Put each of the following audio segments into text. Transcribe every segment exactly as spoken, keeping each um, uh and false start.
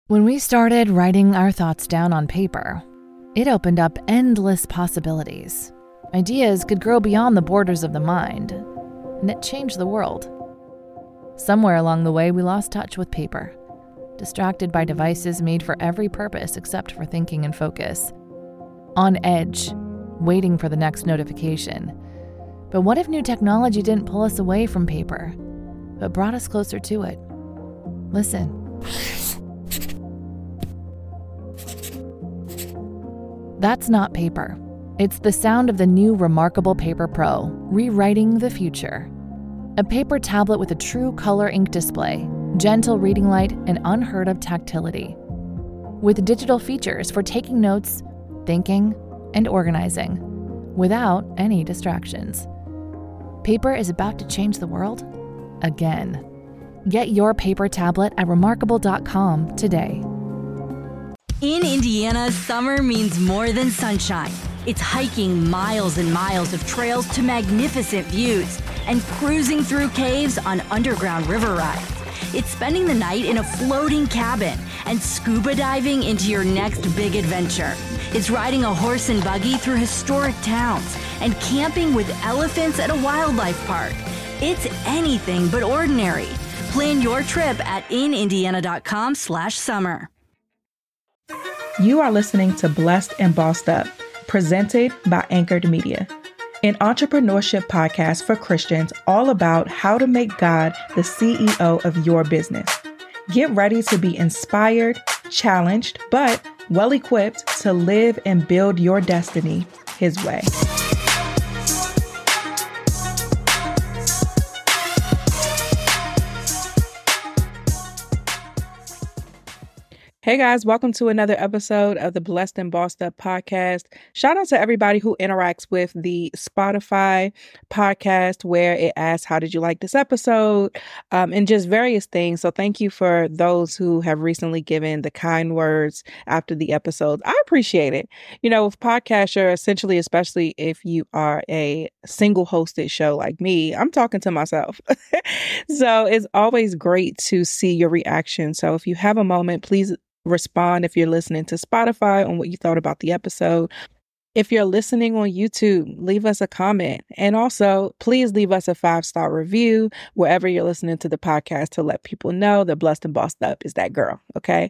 When we started writing our thoughts down on paper, it opened up endless possibilities. Ideas could grow beyond the borders of the mind, and it changed the world. Somewhere along the way, we lost touch with paper, distracted by devices made for every purpose except for thinking and focus. On edge, waiting for the next notification. But what if new technology didn't pull us away from paper, but brought us closer to it? Listen. That's not paper. It's the sound of the new Remarkable Paper Pro, rewriting the future. A paper tablet with a true color ink display, gentle reading light, and unheard of tactility. With digital features for taking notes, thinking, and organizing, without any distractions. Paper is about to change the world again. Get your paper tablet at remarkable dot com today. In Indiana, summer means more than sunshine. It's hiking miles and miles of trails to magnificent views and cruising through caves on underground river rides. It's spending the night in a floating cabin and scuba diving into your next big adventure. It's riding a horse and buggy through historic towns and camping with elephants at a wildlife park. It's anything but ordinary. Plan your trip at in indiana dot com slash summer. You are listening to Blessed and Bossed Up, presented by Anchored Media, an entrepreneurship podcast for Christians all about how to make God the C E O of your business. Get ready to be inspired, challenged, but well-equipped to live and build your destiny His way. Hey guys, welcome to another episode of the Blessed and Bossed Up podcast. Shout out to everybody who interacts with the Spotify podcast where it asks, how did you like this episode? Um, and just various things. So thank you for those who have recently given the kind words after the episodes. I appreciate it. You know, with podcasts, you're essentially, especially if you are a single hosted show like me, I'm talking to myself. So it's always great to see your reaction. So if you have a moment, please respond if you're listening to Spotify on what you thought about the episode. If you're listening on YouTube, leave us a comment. And also, please leave us a five-star review wherever you're listening to the podcast to let people know that Blessed and Bossed Up is that girl, okay?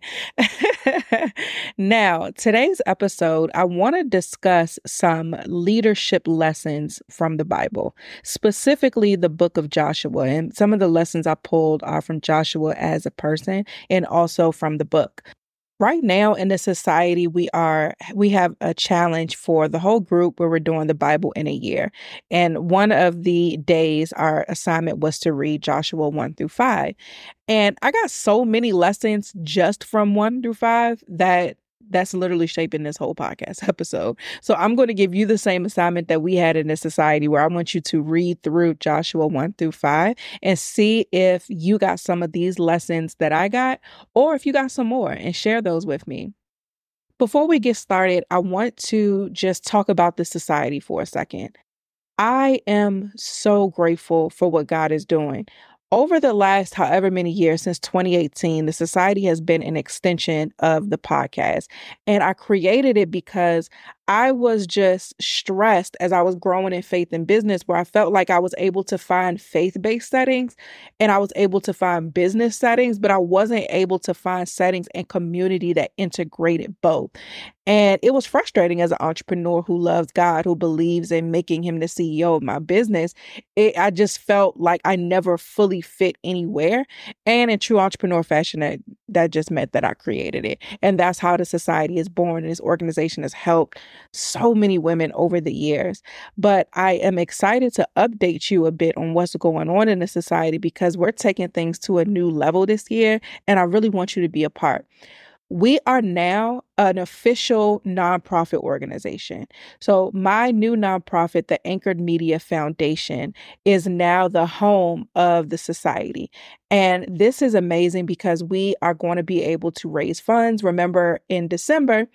Now, today's episode, I want to discuss some leadership lessons from the Bible, specifically the book of Joshua. And some of the lessons I pulled are from Joshua as a person and also from the book. Right now in the society, we are we have a challenge for the whole group where we're doing the Bible in a year. And one of the days, our assignment was to read Joshua one through five. And I got so many lessons just from one through five that that's literally shaping this whole podcast episode. So I'm going to give you the same assignment that we had in this society where I want you to read through Joshua one through five and see if you got some of these lessons that I got, or if you got some more, and share those with me. Before we get started, I want to just talk about this society for a second. I am so grateful for what God is doing. Over the last however many years, since twenty eighteen, the society has been an extension of the podcast. And I created it because I was just stressed as I was growing in faith and business, where I felt like I was able to find faith-based settings and I was able to find business settings, but I wasn't able to find settings and community that integrated both. And it was frustrating as an entrepreneur who loves God, who believes in making Him the C E O of my business. It, I just felt like I never fully fit anywhere. And in true entrepreneur fashion, that, that just meant that I created it. And that's how the society is born. And this organization has helped so many women over the years. But I am excited to update you a bit on what's going on in the society because we're taking things to a new level this year. And I really want you to be a part. We are now an official nonprofit organization. So my new nonprofit, the Anchored Media Foundation, is now the home of the society. And this is amazing because we are going to be able to raise funds. Remember, in December,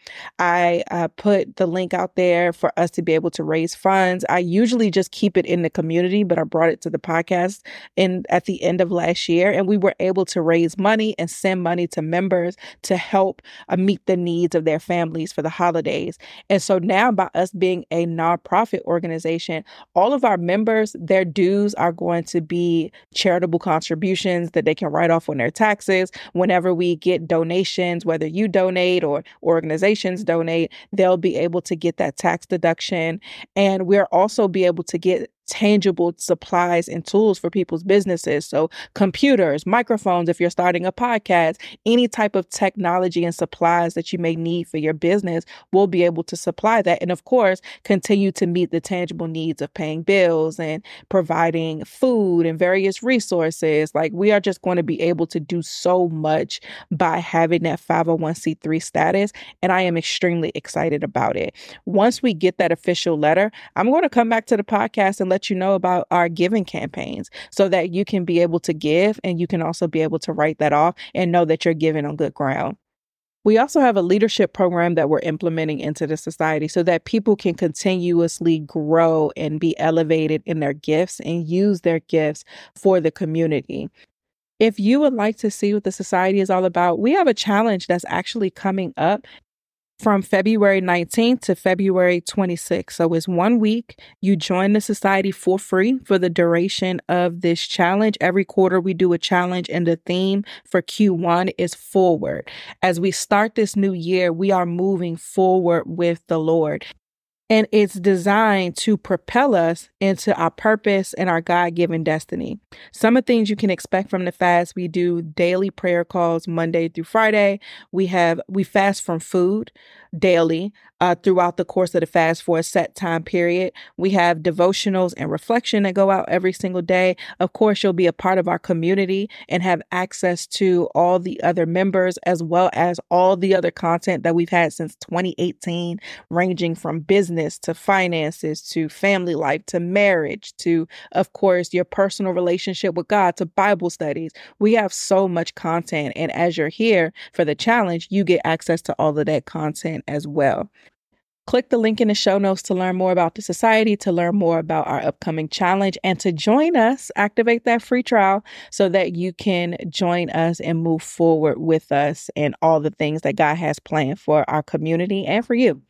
I uh, put the link out there for us to be able to raise funds. I usually just keep it in the community, but I brought it to the podcast in at the end of last year, and we were able to raise money and send money to members to help uh, meet the needs of their families for the holidays. And so now, by us being a nonprofit organization, all of our members, their dues are going to be charitable contributions that they can write off on their taxes. Whenever we get donations, whether you donate or organizations donate, they'll be able to get that tax deduction. And we'll also be able to get tangible supplies and tools for people's businesses. So computers, microphones, if you're starting a podcast, any type of technology and supplies that you may need for your business, we'll be able to supply that. And of course, continue to meet the tangible needs of paying bills and providing food and various resources. Like, we are just going to be able to do so much by having that five oh one c three status. And I am extremely excited about it. Once we get that official letter, I'm going to come back to the podcast and let you know about our giving campaigns so that you can be able to give, and you can also be able to write that off and know that you're giving on good ground. We also have a leadership program that we're implementing into the society so that people can continuously grow and be elevated in their gifts and use their gifts for the community. If you would like to see what the society is all about, we have a challenge that's actually coming up from February nineteenth to February twenty-sixth. So it's one week. You join the society for free for the duration of this challenge. Every quarter we do a challenge, and the theme for Q one is forward. As we start this new year, we are moving forward with the Lord. And it's designed to propel us into our purpose and our God-given destiny. Some of the things you can expect from the fast: we do daily prayer calls Monday through Friday. We have we fast from food daily uh, throughout the course of the fast for a set time period. We have devotionals and reflection that go out every single day. Of course, you'll be a part of our community and have access to all the other members, as well as all the other content that we've had since twenty eighteen, ranging from business to finances, to family life, to marriage, to, of course, your personal relationship with God, to Bible studies. We have so much content. And as you're here for the challenge, you get access to all of that content as well. Click the link in the show notes to learn more about the society, to learn more about our upcoming challenge, and to join us. Activate that free trial so that you can join us and move forward with us and all the things that God has planned for our community and for you.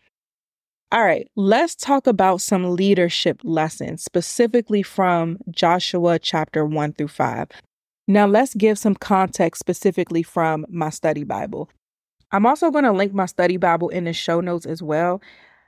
All right, let's talk about some leadership lessons, specifically from Joshua chapter one through five. Now, let's give some context specifically from my study Bible. I'm also going to link my study Bible in the show notes as well.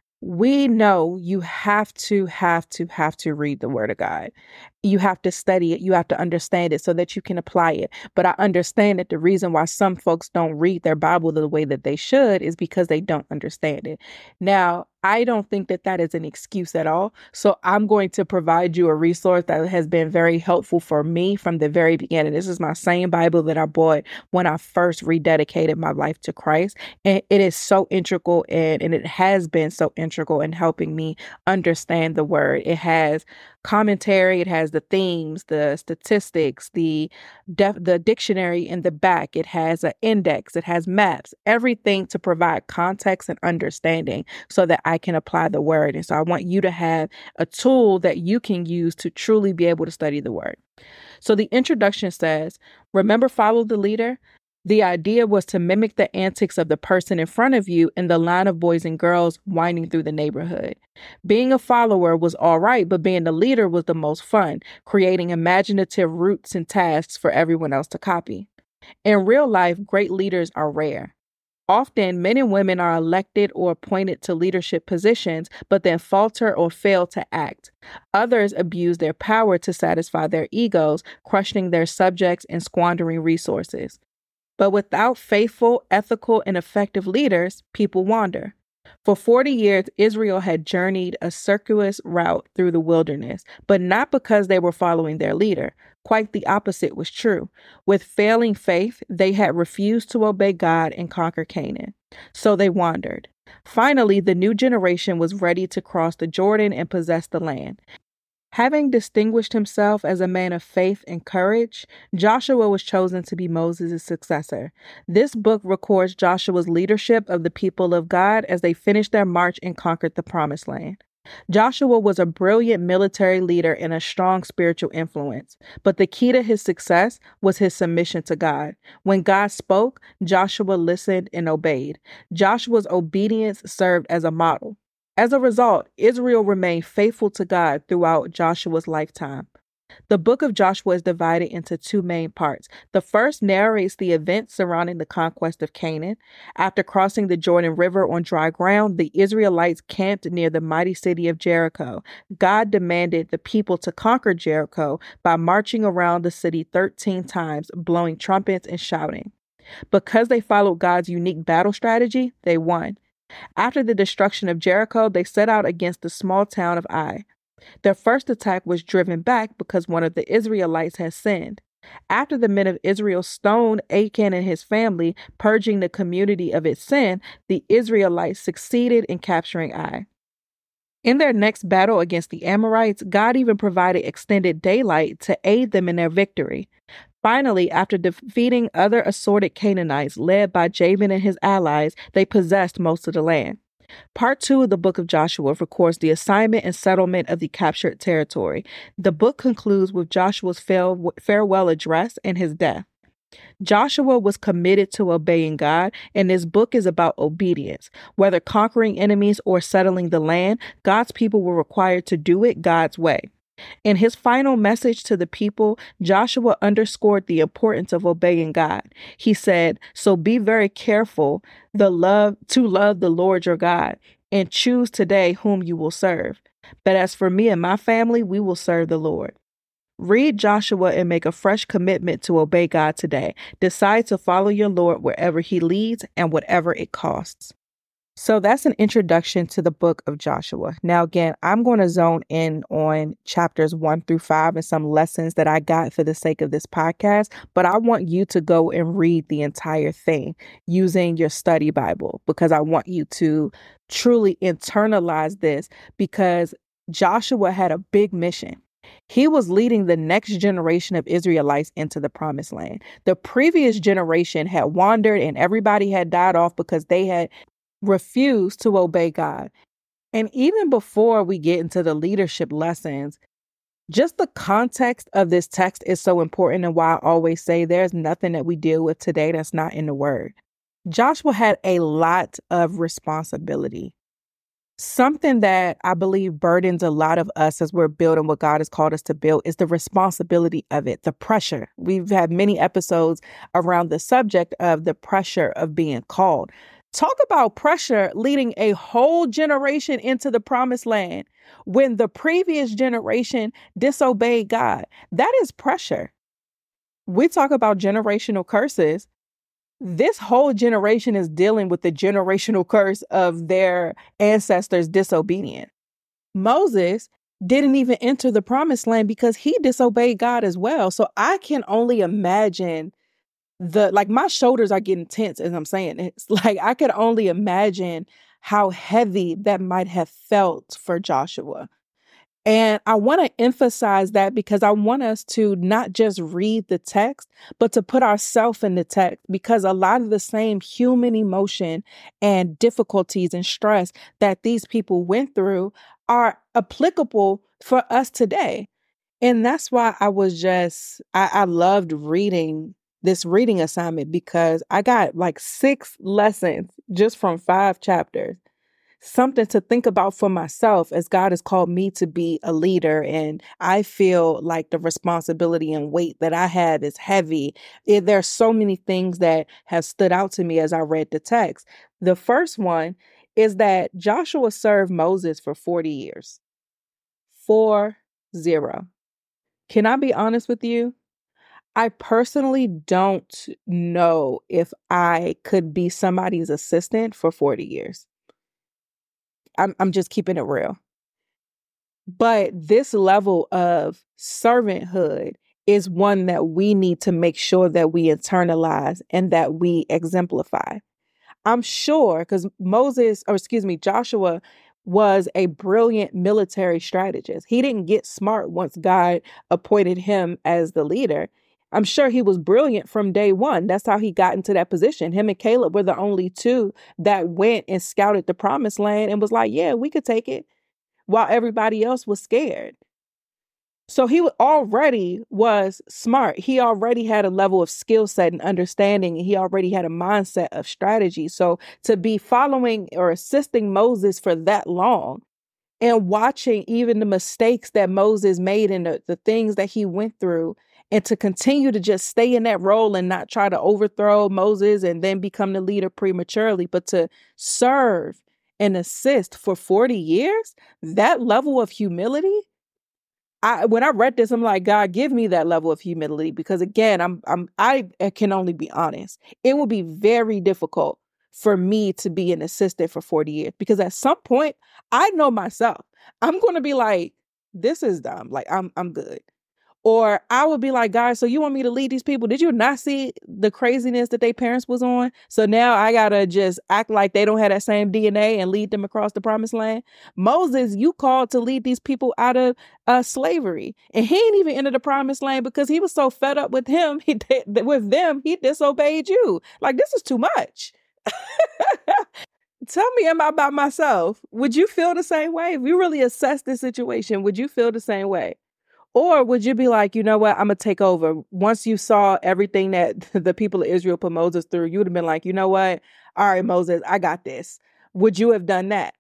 We know you have to, have to, have to read the Word of God. You have to study it. You have to understand it so that you can apply it. But I understand that the reason why some folks don't read their Bible the way that they should is because they don't understand it. Now, I don't think that that is an excuse at all. So I'm going to provide you a resource that has been very helpful for me from the very beginning. This is my same Bible that I bought when I first rededicated my life to Christ. And it is so integral, and, and it has been so integral in helping me understand the Word. It has commentary, it has the themes, the statistics, the def- the dictionary in the back. It has an index, it has maps, everything to provide context and understanding so that I can apply the Word. And so I want you to have a tool that you can use to truly be able to study the Word. So the introduction says, remember, follow the leader. The idea was to mimic the antics of the person in front of you in the line of boys and girls winding through the neighborhood. Being a follower was all right, but being the leader was the most fun, creating imaginative routes and tasks for everyone else to copy. In real life, great leaders are rare. Often, men and women are elected or appointed to leadership positions, but then falter or fail to act. Others abuse their power to satisfy their egos, crushing their subjects and squandering resources. But without faithful, ethical, and effective leaders, people wander. For forty years, Israel had journeyed a circuitous route through the wilderness, but not because they were following their leader. Quite the opposite was true. With failing faith, they had refused to obey God and conquer Canaan. So they wandered. Finally, the new generation was ready to cross the Jordan and possess the land. Having distinguished himself as a man of faith and courage, Joshua was chosen to be Moses' successor. This book records Joshua's leadership of the people of God as they finished their march and conquered the Promised Land. Joshua was a brilliant military leader and a strong spiritual influence, but the key to his success was his submission to God. When God spoke, Joshua listened and obeyed. Joshua's obedience served as a model. As a result, Israel remained faithful to God throughout Joshua's lifetime. The book of Joshua is divided into two main parts. The first narrates the events surrounding the conquest of Canaan. After crossing the Jordan River on dry ground, the Israelites camped near the mighty city of Jericho. God demanded the people to conquer Jericho by marching around the city thirteen times, blowing trumpets and shouting. Because they followed God's unique battle strategy, they won. After the destruction of Jericho, they set out against the small town of Ai. Their first attack was driven back because one of the Israelites had sinned. After the men of Israel stoned Achan and his family, purging the community of its sin, the Israelites succeeded in capturing Ai. In their next battle against the Amorites, God even provided extended daylight to aid them in their victory. Finally, after defeating other assorted Canaanites led by Jabin and his allies, they possessed most of the land. Part two of the book of Joshua records the assignment and settlement of the captured territory. The book concludes with Joshua's farewell address and his death. Joshua was committed to obeying God, and this book is about obedience. Whether conquering enemies or settling the land, God's people were required to do it God's way. In his final message to the people, Joshua underscored the importance of obeying God. He said, "So be very careful the love to love the Lord your God, and choose today whom you will serve. But as for me and my family, we will serve the Lord." Read Joshua and make a fresh commitment to obey God today. Decide to follow your Lord wherever he leads and whatever it costs. So that's an introduction to the book of Joshua. Now, again, I'm going to zone in on chapters one through five and some lessons that I got for the sake of this podcast, but I want you to go and read the entire thing using your study Bible, because I want you to truly internalize this, because Joshua had a big mission. He was leading the next generation of Israelites into the Promised Land. The previous generation had wandered and everybody had died off because they had refused to obey God. And even before we get into the leadership lessons, just the context of this text is so important, and why I always say there's nothing that we deal with today that's not in the Word. Joshua had a lot of responsibility. Something that I believe burdens a lot of us as we're building what God has called us to build is the responsibility of it, the pressure. We've had many episodes around the subject of the pressure of being called. Talk about pressure leading a whole generation into the Promised Land when the previous generation disobeyed God. That is pressure. We talk about generational curses. This whole generation is dealing with the generational curse of their ancestors' disobedience. Moses didn't even enter the Promised Land because he disobeyed God as well. So I can only imagine the, like, my shoulders are getting tense as I'm saying it. It's like, I could only imagine how heavy that might have felt for Joshua. And I want to emphasize that because I want us to not just read the text, but to put ourselves in the text, because a lot of the same human emotion and difficulties and stress that these people went through are applicable for us today. And that's why I was just, I, I loved reading this reading assignment, because I got like six lessons just from five chapters. Something to think about for myself as God has called me to be a leader. And I feel like the responsibility and weight that I have is heavy. It, there are so many things that have stood out to me as I read the text. The first one is that Joshua served Moses for forty years. Four zero. Can I be honest with you? I personally don't know if I could be somebody's assistant for forty years. I'm I'm just keeping it real. But this level of servanthood is one that we need to make sure that we internalize and that we exemplify. I'm sure, because Moses, or excuse me, Joshua was a brilliant military strategist. He didn't get smart once God appointed him as the leader. I'm sure he was brilliant from day one. That's how he got into that position. Him and Caleb were the only two that went and scouted the promised land and was like, yeah, we could take it, while everybody else was scared. So he already was smart. He already had a level of skill set and understanding, and he already had a mindset of strategy. So to be following or assisting Moses for that long and watching even the mistakes that Moses made and the, the things that he went through, and to continue to just stay in that role and not try to overthrow Moses and then become the leader prematurely, but to serve and assist for forty years, that level of humility, I, when I read this, I'm like, God, give me that level of humility, because again, I'm, I'm, I can only be honest. It will be very difficult for me to be an assistant for forty years, because at some point, I know myself, I'm going to be like, this is dumb. Like, I'm, I'm good. Or I would be like, guys, so you want me to lead these people? Did you not see the craziness that their parents was on? So now I got to just act like they don't have that same D N A and lead them across the promised land. Moses, you called to lead these people out of uh, slavery. And he ain't even entered the promised land because he was so fed up with him, he did, with them, he disobeyed you. Like, this is too much. Tell me, am I by myself? Would you feel the same way? If you really assess the situation, would you feel the same way? Or would you be like, you know what, I'm going to take over? Once you saw everything that the people of Israel put Moses through, you would have been like, you know what? All right, Moses, I got this. Would you have done that?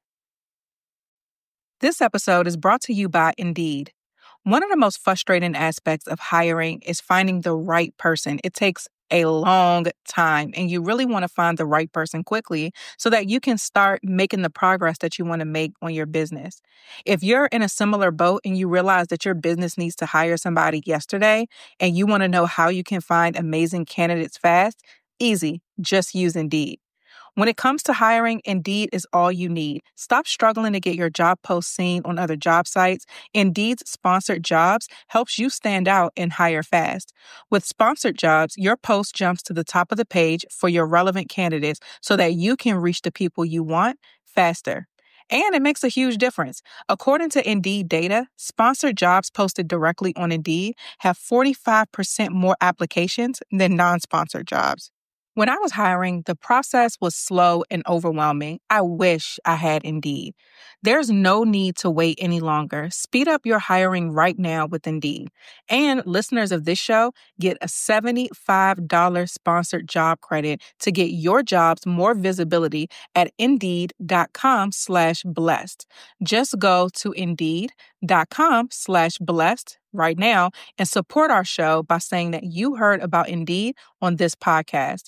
This episode is brought to you by Indeed. One of the most frustrating aspects of hiring is finding the right person. It takes a long time, and you really want to find the right person quickly so that you can start making the progress that you want to make on your business. If you're in a similar boat and you realize that your business needs to hire somebody yesterday and you want to know how you can find amazing candidates fast, easy, just use Indeed. When it comes to hiring, Indeed is all you need. Stop struggling to get your job posts seen on other job sites. Indeed's sponsored jobs helps you stand out and hire fast. With sponsored jobs, your post jumps to the top of the page for your relevant candidates so that you can reach the people you want faster. And it makes a huge difference. According to Indeed data, sponsored jobs posted directly on Indeed have forty-five percent more applications than non-sponsored jobs. When I was hiring, the process was slow and overwhelming. I wish I had Indeed. There's no need to wait any longer. Speed up your hiring right now with Indeed. And listeners of this show get a seventy-five dollars sponsored job credit to get your jobs more visibility at Indeed.com slash blessed. Just go to Indeed.com slash blessed right now and support our show by saying that you heard about Indeed on this podcast.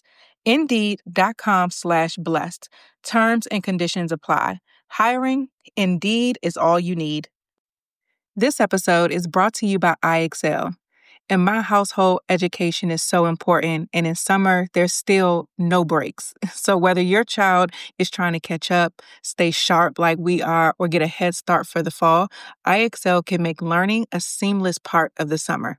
Indeed.com slash blessed. Terms and conditions apply. Hiring, Indeed is all you need. This episode is brought to you by I Excel. In my household, education is so important, and in summer, there's still no breaks. So whether your child is trying to catch up, stay sharp like we are, or get a head start for the fall, I Excel can make learning a seamless part of the summer.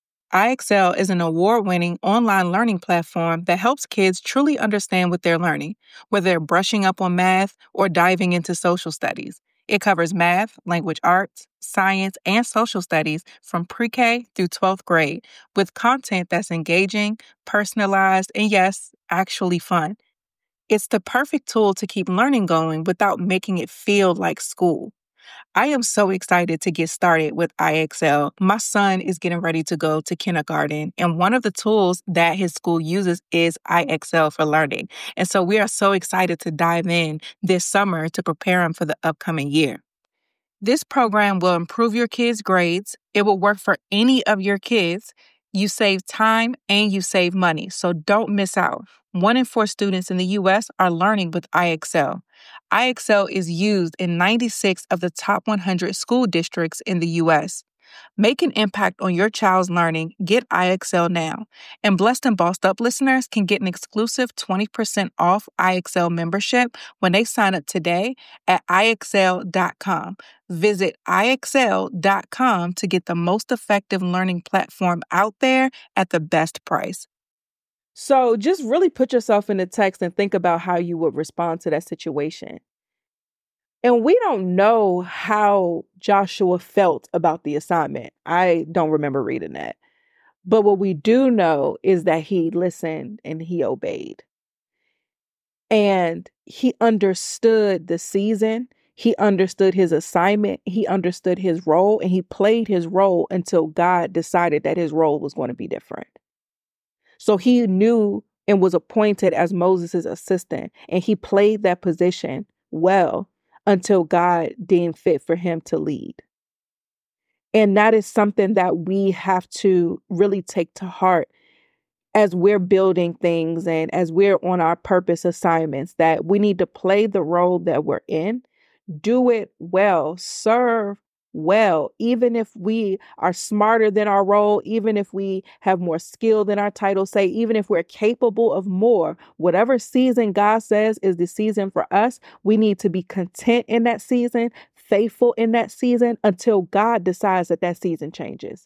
I Excel is an award-winning online learning platform that helps kids truly understand what they're learning, whether they're brushing up on math or diving into social studies. It covers math, language arts, science, and social studies from pre-K through twelfth grade with content that's engaging, personalized, and yes, actually fun. It's the perfect tool to keep learning going without making it feel like school. I am so excited to get started with I Excel. My son is getting ready to go to kindergarten, and one of the tools that his school uses is I Excel for Learning. And so we are so excited to dive in this summer to prepare him for the upcoming year. This program will improve your kids' grades. It will work for any of your kids. You save time and you save money, so don't miss out. One in four students in the U S are learning with I Excel. I Excel is used in ninety-six of the top one hundred school districts in the U S. Make an impact on your child's learning. Get I Excel now. And Blessed and Bossed Up listeners can get an exclusive twenty percent off I Excel membership when they sign up today at I Excel dot com. Visit I Excel dot com to get the most effective learning platform out there at the best price. So just really put yourself in the text and think about how you would respond to that situation. And we don't know how Joshua felt about the assignment. I don't remember reading that. But what we do know is that he listened and he obeyed. And he understood the season. He understood his assignment. He understood his role, and he played his role until God decided that his role was going to be different. So he knew and was appointed as Moses' assistant, and he played that position well until God deemed fit for him to lead. And that is something that we have to really take to heart as we're building things and as we're on our purpose assignments, that we need to play the role that we're in, do it well, serve well, even if we are smarter than our role, even if we have more skill than our title say, even if we're capable of more, whatever season God says is the season for us, we need to be content in that season, faithful in that season until God decides that that season changes.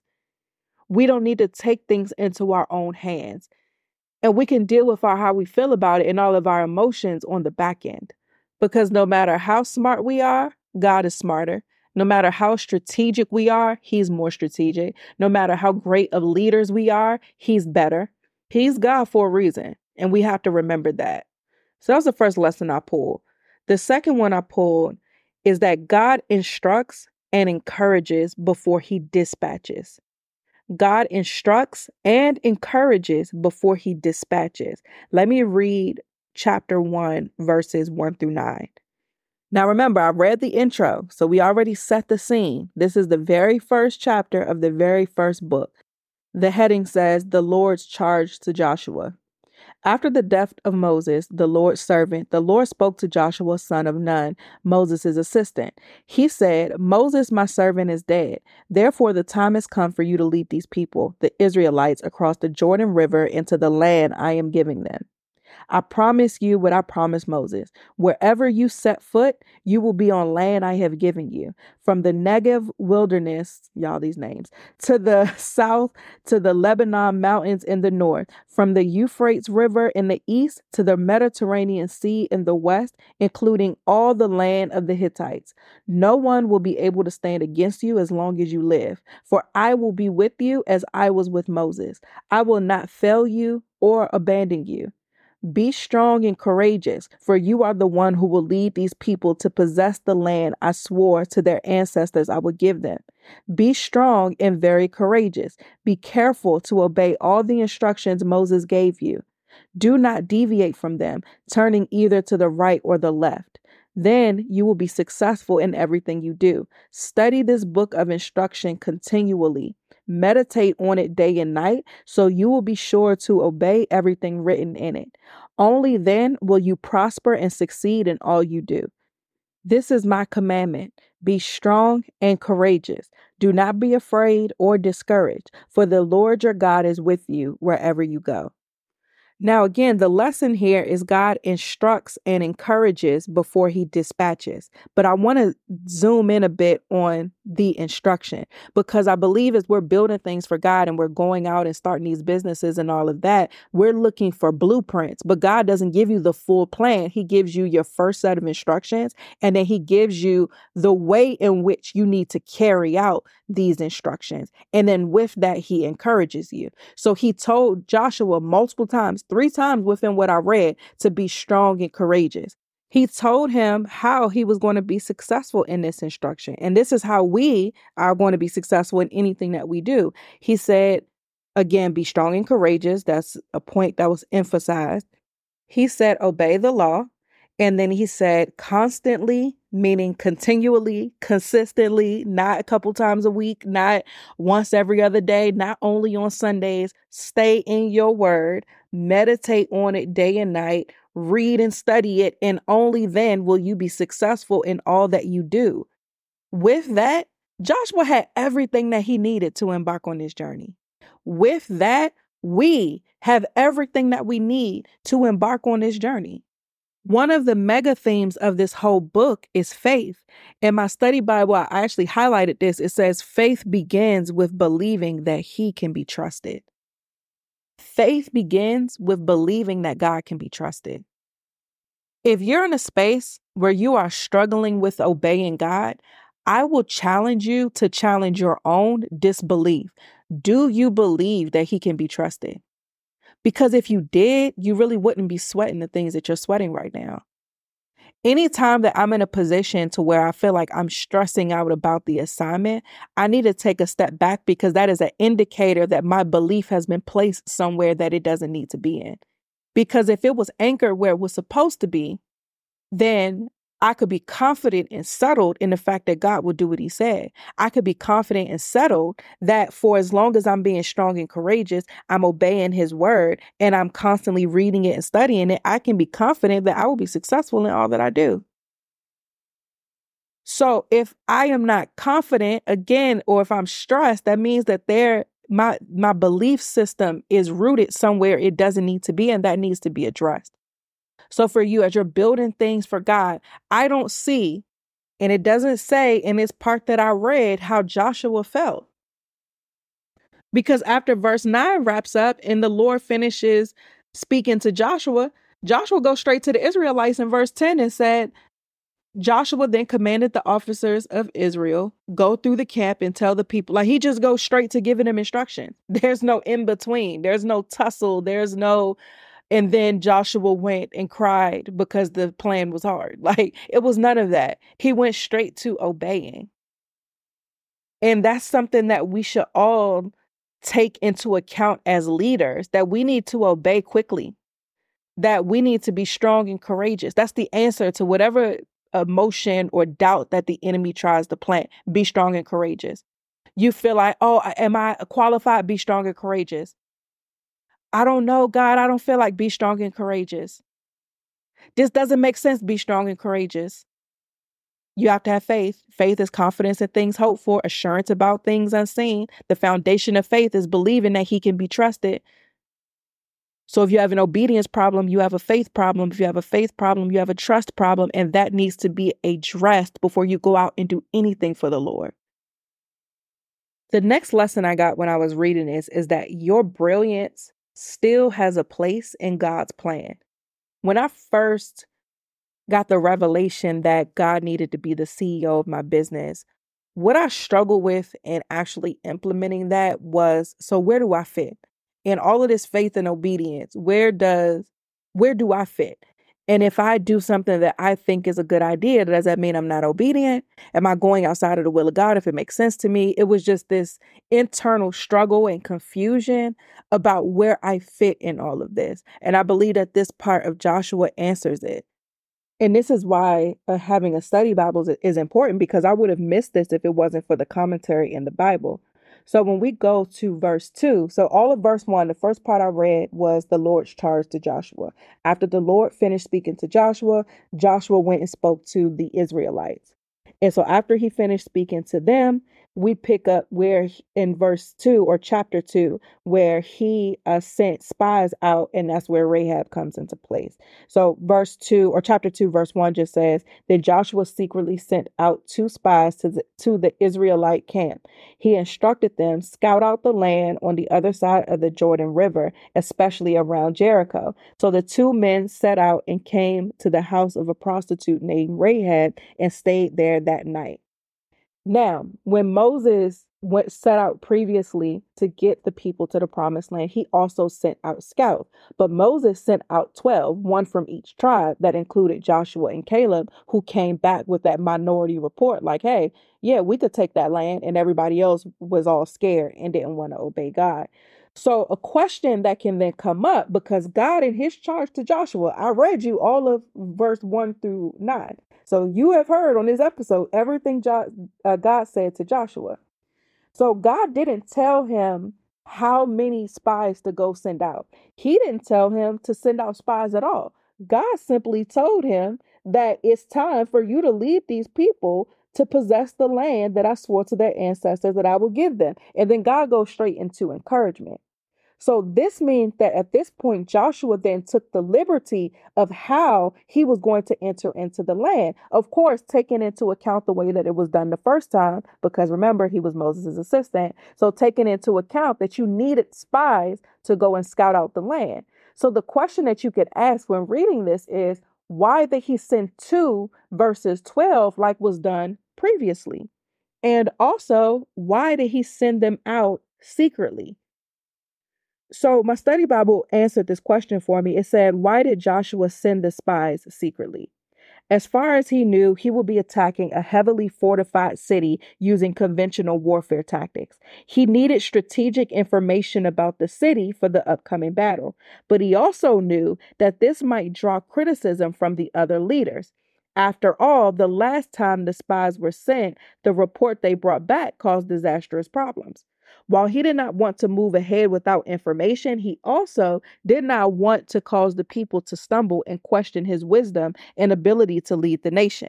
We don't need to take things into our own hands. And we can deal with our how we feel about it and all of our emotions on the back end. Because no matter how smart we are, God is smarter. No matter how strategic we are, he's more strategic. No matter how great of leaders we are, he's better. He's God for a reason. And we have to remember that. So that was the first lesson I pulled. The second one I pulled is that God instructs and encourages before he dispatches. God instructs and encourages before he dispatches. Let me read chapter one, verses one through nine. Now, remember, I read the intro, so we already set the scene. This is the very first chapter of the very first book. The heading says, "The Lord's charge to Joshua." After the death of Moses, the Lord's servant, the Lord spoke to Joshua, son of Nun, Moses' assistant. He said, "Moses, my servant, is dead. Therefore, the time has come for you to lead these people, the Israelites, across the Jordan River into the land I am giving them. I promise you what I promised Moses. Wherever you set foot, you will be on land I have given you. From the Negev wilderness," y'all these names, "to the south, to the Lebanon mountains in the north, from the Euphrates River in the east to the Mediterranean Sea in the west, including all the land of the Hittites. No one will be able to stand against you as long as you live, for I will be with you as I was with Moses. I will not fail you or abandon you. Be strong and courageous, for you are the one who will lead these people to possess the land I swore to their ancestors I would give them. Be strong and very courageous. Be careful to obey all the instructions Moses gave you. Do not deviate from them, turning either to the right or the left. Then you will be successful in everything you do. Study this book of instruction continually. Meditate on it day and night, so you will be sure to obey everything written in it. Only then will you prosper and succeed in all you do. This is my commandment. Be strong and courageous. Do not be afraid or discouraged, for the Lord your God is with you wherever you go." Now, again, the lesson here is God instructs and encourages before he dispatches. But I want to zoom in a bit on the instruction, because I believe as we're building things for God and we're going out and starting these businesses and all of that, we're looking for blueprints. But God doesn't give you the full plan. He gives you your first set of instructions, and then he gives you the way in which you need to carry out these instructions. And then with that, he encourages you. So he told Joshua multiple times, three times within what I read, to be strong and courageous. He told him how he was going to be successful in this instruction. And this is how we are going to be successful in anything that we do. He said, again, be strong and courageous. That's a point that was emphasized. He said, obey the law. And then he said, constantly, meaning continually, consistently, not a couple times a week, not once every other day, not only on Sundays. Stay in your word, meditate on it day and night, read and study it, and only then will you be successful in all that you do. With that, Joshua had everything that he needed to embark on this journey. With that, we have everything that we need to embark on this journey. One of the mega themes of this whole book is faith. In my study Bible, I actually highlighted this. It says, faith begins with believing that he can be trusted. Faith begins with believing that God can be trusted. If you're in a space where you are struggling with obeying God, I will challenge you to challenge your own disbelief. Do you believe that he can be trusted? Because if you did, you really wouldn't be sweating the things that you're sweating right now. Anytime that I'm in a position to where I feel like I'm stressing out about the assignment, I need to take a step back, because that is an indicator that my belief has been placed somewhere that it doesn't need to be in. Because if it was anchored where it was supposed to be, then I could be confident and settled in the fact that God will do what he said. I could be confident and settled that for as long as I'm being strong and courageous, I'm obeying his word and I'm constantly reading it and studying it, I can be confident that I will be successful in all that I do. So if I am not confident, again, or if I'm stressed, that means that there my my belief system is rooted somewhere it doesn't need to be, and that needs to be addressed. So for you, as you're building things for God, I don't see, and it doesn't say in this part that I read, how Joshua felt. Because after verse nine wraps up and the Lord finishes speaking to Joshua, Joshua goes straight to the Israelites in verse ten and said, Joshua then commanded the officers of Israel, go through the camp and tell the people. Like, he just goes straight to giving them instruction. There's no in between. There's no tussle. There's no, and then Joshua went and cried because the plan was hard. Like, it was none of that. He went straight to obeying. And that's something that we should all take into account as leaders, that we need to obey quickly, that we need to be strong and courageous. That's the answer to whatever emotion or doubt that the enemy tries to plant. Be strong and courageous. You feel like, oh, am I qualified? Be strong and courageous. I don't know, God. I don't feel like be strong and courageous. This doesn't make sense. Be strong and courageous. You have to have faith. Faith is confidence in things hoped for, assurance about things unseen. The foundation of faith is believing that he can be trusted. So if you have an obedience problem, you have a faith problem. If you have a faith problem, you have a trust problem, and that needs to be addressed before you go out and do anything for the Lord. The next lesson I got when I was reading this is that your brilliance still has a place in God's plan. When I first got the revelation that God needed to be the C E O of my business, what I struggled with in actually implementing that was, so where do I fit? In all of this faith and obedience, where does, where do I fit? And if I do something that I think is a good idea, does that mean I'm not obedient? Am I going outside of the will of God if it makes sense to me? It was just this internal struggle and confusion about where I fit in all of this. And I believe that this part of Joshua answers it. And this is why uh, having a study Bible is, is important, because I would have missed this if it wasn't for the commentary in the Bible. So when we go to verse two, so all of verse one, the first part I read was the Lord's charge to Joshua. After the Lord finished speaking to Joshua, Joshua went and spoke to the Israelites. And so after he finished speaking to them, we pick up where in verse two or chapter two, where he uh, sent spies out, and that's where Rahab comes into place. So verse two or chapter two, verse one just says, then Joshua secretly sent out two spies to the, to the Israelite camp. He instructed them, scout out the land on the other side of the Jordan River, especially around Jericho. So the two men set out and came to the house of a prostitute named Rahab and stayed there that night. Now, when Moses went set out previously to get the people to the promised land, he also sent out scouts. But Moses sent out twelve, one from each tribe, that included Joshua and Caleb, who came back with that minority report like, hey, yeah, we could take that land. And everybody else was all scared and didn't want to obey God. So a question that can then come up, because God in his charge to Joshua, I read you all of verse one through nine. So you have heard on this episode everything jo- uh, God said to Joshua. So God didn't tell him how many spies to go send out. He didn't tell him to send out spies at all. God simply told him that it's time for you to lead these people to possess the land that I swore to their ancestors that I will give them. And then God goes straight into encouragement. So this means that at this point, Joshua then took the liberty of how he was going to enter into the land. Of course, taking into account the way that it was done the first time, because remember, he was Moses' assistant. So taking into account that you needed spies to go and scout out the land. So the question that you could ask when reading this is, why did he send two versus twelve like was done previously? And also, why did he send them out secretly? So my study Bible answered this question for me. It said, why did Joshua send the spies secretly? As far as he knew, he would be attacking a heavily fortified city using conventional warfare tactics. He needed strategic information about the city for the upcoming battle, but he also knew that this might draw criticism from the other leaders. After all, the last time the spies were sent, the report they brought back caused disastrous problems. While he did not want to move ahead without information, he also did not want to cause the people to stumble and question his wisdom and ability to lead the nation.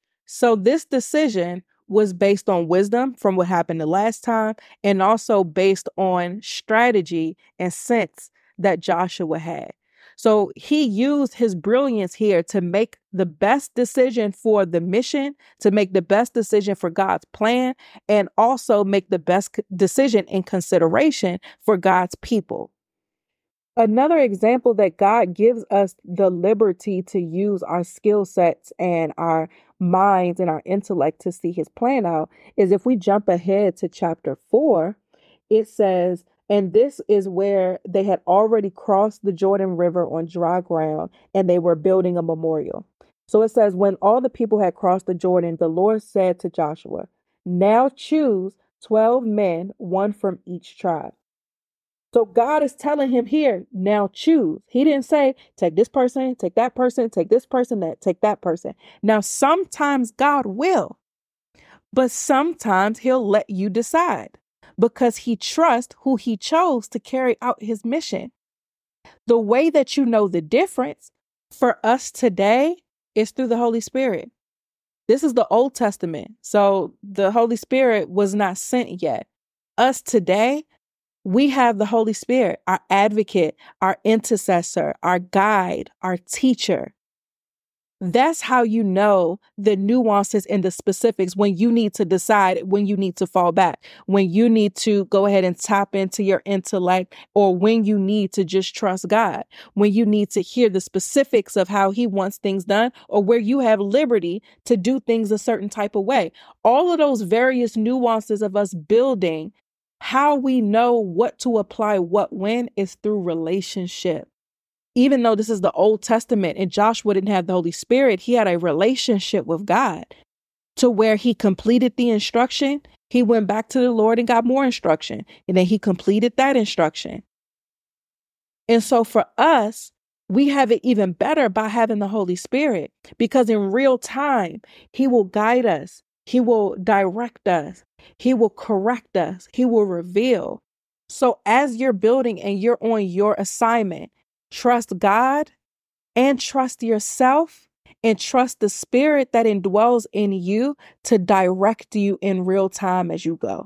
So this decision was based on wisdom from what happened the last time, and also based on strategy and sense that Joshua had. So he used his brilliance here to make the best decision for the mission, to make the best decision for God's plan, and also make the best decision in consideration for God's people. Another example that God gives us the liberty to use our skill sets and our minds and our intellect to see his plan out is if we jump ahead to chapter four, it says, and this is where they had already crossed the Jordan River on dry ground, and they were building a memorial. So it says, when all the people had crossed the Jordan, the Lord said to Joshua, now choose twelve men, one from each tribe. So God is telling him here, now choose. He didn't say, take this person, take that person, take this person, that take that person. Now, sometimes God will, but sometimes he'll let you decide, because he trusts who he chose to carry out his mission. The way that you know the difference for us today is through the Holy Spirit. This is the Old Testament. So the Holy Spirit was not sent yet. Us today, we have the Holy Spirit, our advocate, our intercessor, our guide, our teacher. That's how you know the nuances and the specifics when you need to decide, when you need to fall back, when you need to go ahead and tap into your intellect, or when you need to just trust God, when you need to hear the specifics of how he wants things done, or where you have liberty to do things a certain type of way. All of those various nuances of us building how we know what to apply what when is through relationship. Even though this is the Old Testament and Joshua didn't have the Holy Spirit, he had a relationship with God to where he completed the instruction. He went back to the Lord and got more instruction. And then he completed that instruction. And so for us, we have it even better by having the Holy Spirit, because in real time, he will guide us. He will direct us. He will correct us. He will reveal. So as you're building and you're on your assignment, trust God and trust yourself and trust the Spirit that indwells in you to direct you in real time as you go.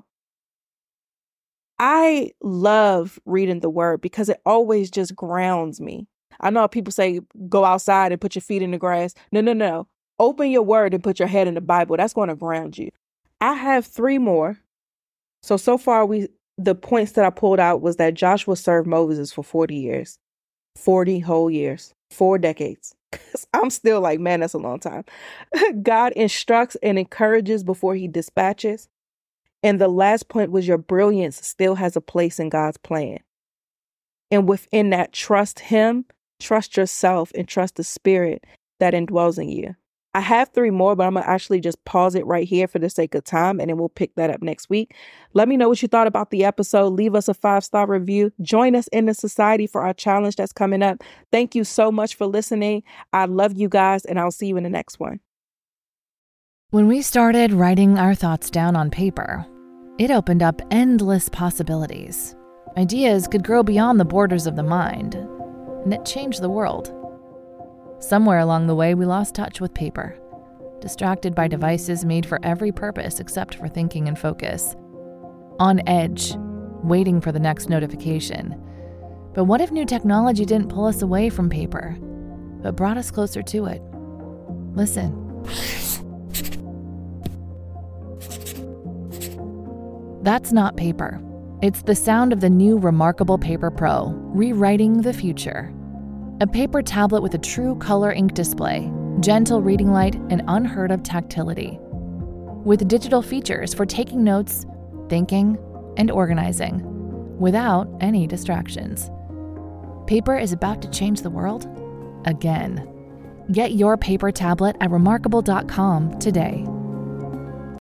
I love reading the word because it always just grounds me. I know people say, go outside and put your feet in the grass. No, no, no. Open your word and put your head in the Bible. That's going to ground you. I have three more. So, so far, we the points that I pulled out was that Joshua served Moses for forty years. forty whole years, four decades. I'm still like, man, that's a long time. God instructs and encourages before he dispatches. And the last point was your brilliance still has a place in God's plan. And within that, trust him, trust yourself, and trust the Spirit that indwells in you. I have three more, but I'm going to actually just pause it right here for the sake of time, and then we'll pick that up next week. Let me know what you thought about the episode. Leave us a five-star review. Join us in the society for our challenge that's coming up. Thank you so much for listening. I love you guys, and I'll see you in the next one. When we started writing our thoughts down on paper, it opened up endless possibilities. Ideas could grow beyond the borders of the mind, and it changed the world. Somewhere along the way, we lost touch with paper, distracted by devices made for every purpose except for thinking and focus. On edge, waiting for the next notification. But what if new technology didn't pull us away from paper, but brought us closer to it? Listen. That's not paper. It's the sound of the new Remarkable Paper Pro, rewriting the future. A paper tablet with a true color ink display, gentle reading light, and unheard of tactility. With digital features for taking notes, thinking, and organizing, without any distractions. Paper is about to change the world again. Get your paper tablet at remarkable dot com today.